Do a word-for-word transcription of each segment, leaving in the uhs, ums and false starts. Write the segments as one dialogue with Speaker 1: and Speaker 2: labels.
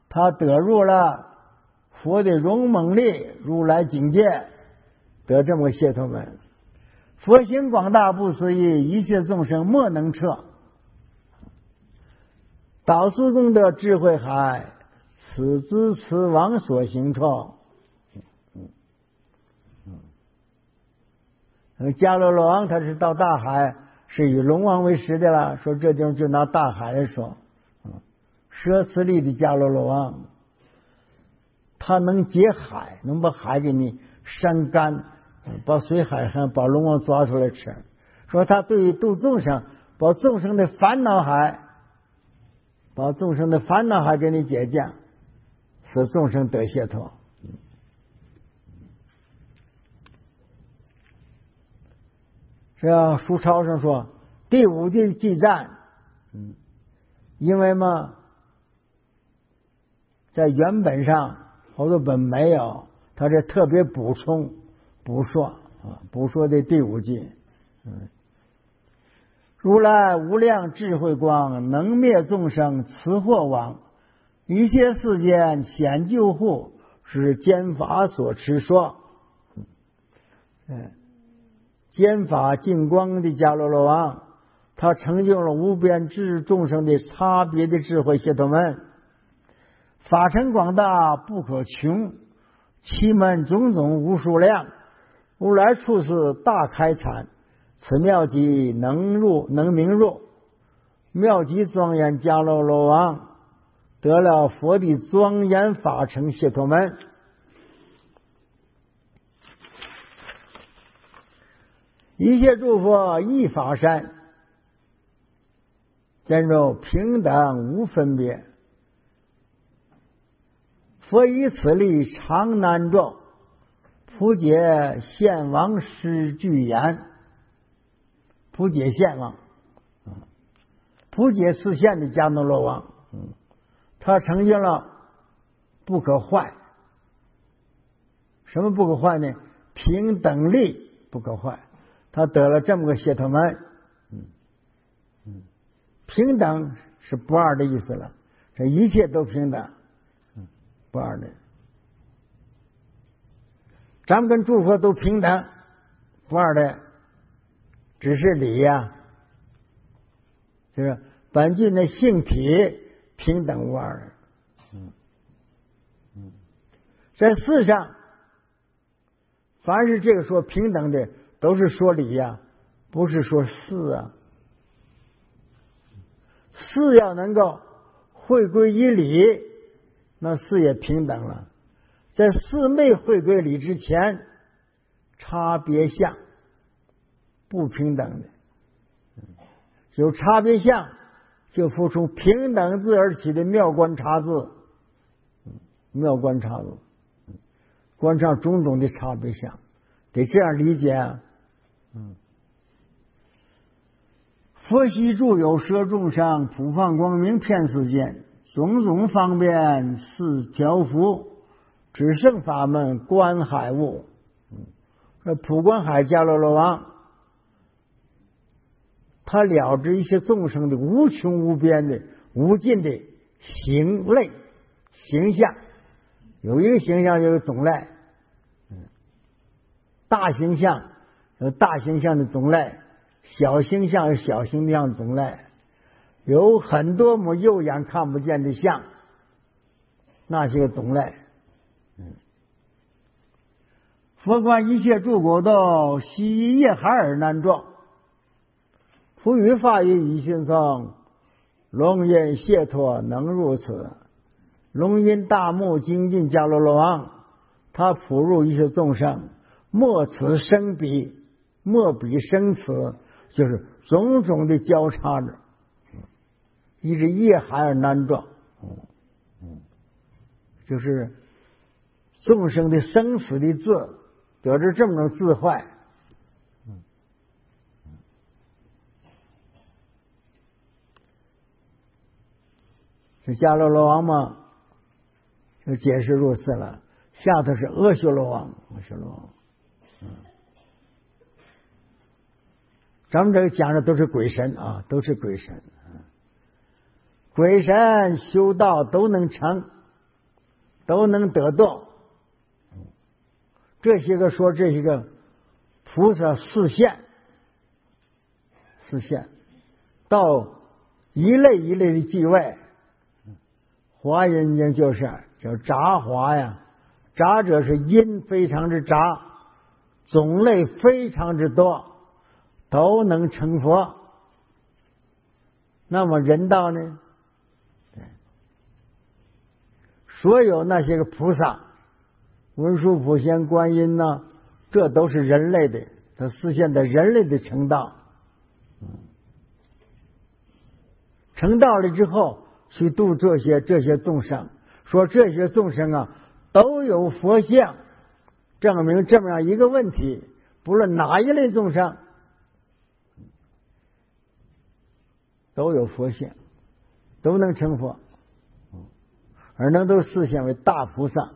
Speaker 1: 他得入了佛的容蒙力，如来境界，得这么个解脱门。佛行广大不思议，一切众生莫能测。导师功德智慧海，此之此王所行处。迦罗罗王他是到大海，是以龙王为师的了。说这地方就拿大海来说，舍此力的迦罗罗王，他能解海，能把海给你删干，把水海上把龙王抓出来吃。说他对于度众生，把众生的烦恼海，把众生的烦恼海给你解降，使众生得解脱。这书抄上说第五地记赞，嗯，因为嘛，在原本上好多本没有，他这特别补充补说啊，补说的第五记，嗯，如来无量智慧光，能灭众生此惑网，一切世间显救护，是兼法所持说。嗯，兼法净光的迦罗罗王，他成就了无边智众生的差别的智慧解脱门，法尘广大不可穷，其门种种无数量，如来处世大开阐，此妙极能入能明入，妙极庄严迦罗罗王得了佛的庄严法尘解脱门。一切诸佛一法身，真如平等无分别，佛以此力常难住，普解现王师具言，普解现王，普解示现的迦罗罗王，他成就了不可坏。什么不可坏呢？平等力不可坏。他得了这么个解脱门，嗯嗯，平等是不二的意思了，这一切都平等，嗯，不二的。咱们跟诸佛都平等，不二的只是理呀、啊，就是本具的性体平等无二的，嗯嗯，在世上，凡是这个说平等的。都是说理呀、啊，不是说事啊。事要能够回归于理，那事也平等了。在事没回归理之前，差别相不平等的，有差别相，就付出平等字而起的妙观察字，妙观察字，观察种种的差别相，得这样理解啊。嗯，佛悉住有摄众生，普放光明遍世间，种种方便是调伏，只剩法门观海悟。这普观海迦罗罗王，他了知一切众生的无穷无边的无尽的形类形象，有一个形象有一个种类，大形象有大形象的种类，小形象有小形象的种类，有很多么肉眼看不见的相，那些个种类。嗯，佛观一切诸国道，悉业海而难状。普于法于一心僧，龙因解脱能如此。龙因大目精进迦罗罗王，他普入一切众生，莫此生彼。莫比生词，就是种种的交叉着，一直业海而难状，就是众生的生死的智，得知这么种智慧。这迦罗罗王嘛，就解释如此了。下头是阿修罗王，阿修罗王。咱们这个讲的都是鬼神啊，都是鬼神。鬼神修道都能成， 都能得度。这些个说这些个菩萨示现，示现到一类一类的地位。华严经就是叫杂华呀，杂者是因非常之杂，种类非常之多，都能成佛。那么人道呢？所有那些个菩萨，文殊普贤观音呢、啊，这都是人类的，它实现的人类的成道。成道了之后，去度这些这些众生，说这些众生啊都有佛相，证明这么样一个问题：不论哪一类众生，都有佛相，都能成佛，而能都示现为大菩萨。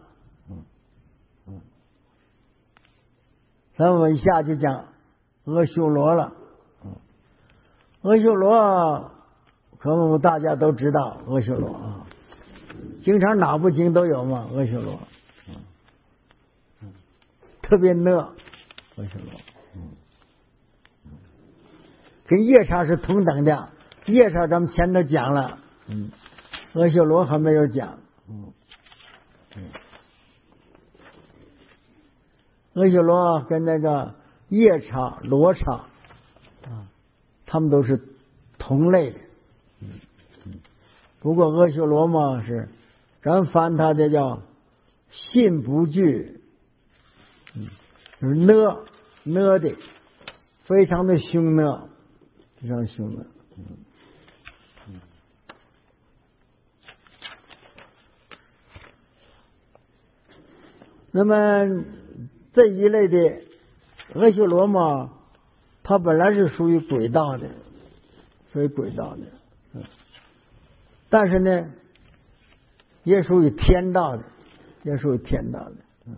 Speaker 1: 咱们一下就讲阿修罗了。阿修罗可能大家都知道，阿修罗啊，经常哪部经都有嘛。阿修罗，特别讷，阿修罗，跟夜叉是同等的。夜叉咱们前头讲了，嗯，阿修罗还没有讲，嗯，阿修罗跟那个夜叉、罗刹啊，他们都是同类的。不过阿修罗嘛是，咱翻他的叫信不惧，嗯，就是讷讷的，非常的凶讷，非常凶讷。嗯嗯、那么这一类的阿修罗嘛，它本来是属于轨道的，属于轨道的。嗯，但是呢，也属于天道的，也属于天道的。嗯，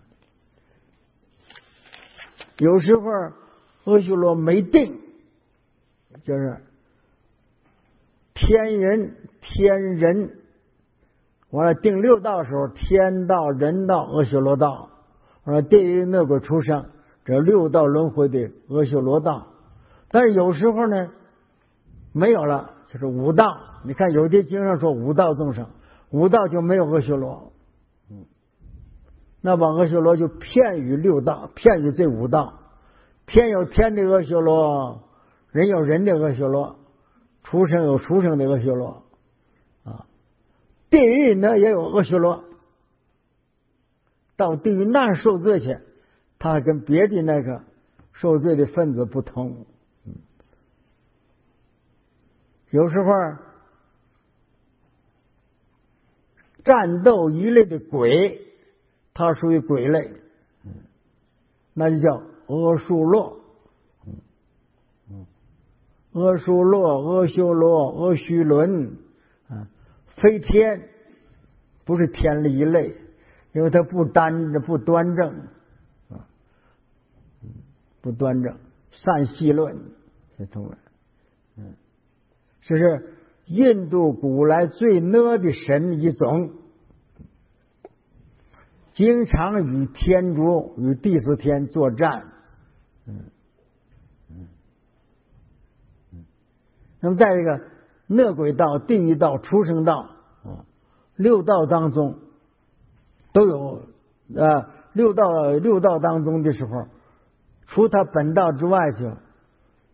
Speaker 1: 有时候阿修罗没定，就是天人天人，完了定六道的时候，天道、人道、阿修罗道，完了地狱恶鬼畜生，这六道轮回的阿修罗道。但是有时候呢，没有了。就是五道，你看有的经上说五道众生，五道就没有阿修罗，嗯，那把阿修罗就骗于六道，骗于这五道。天有天的阿修罗，人有人的阿修罗，畜生有畜生的阿修罗，啊，地狱呢也有阿修罗，到地狱那受罪去，他跟别的那个受罪的分子不同。有时候战斗一类的鬼，它属于鬼类，那就叫阿修罗。阿修罗、阿修罗、阿须伦，啊，非天，不是天的一类，因为它不单不端正，啊，不端正，善戏论，这同来，嗯。这是印度古来最讷的神一种，经常与天竺、与第四天作战。嗯嗯嗯。那么在这个讷鬼道、地狱道、畜生道啊，六道当中都有啊，六道六道当中的时候，除他本道之外，就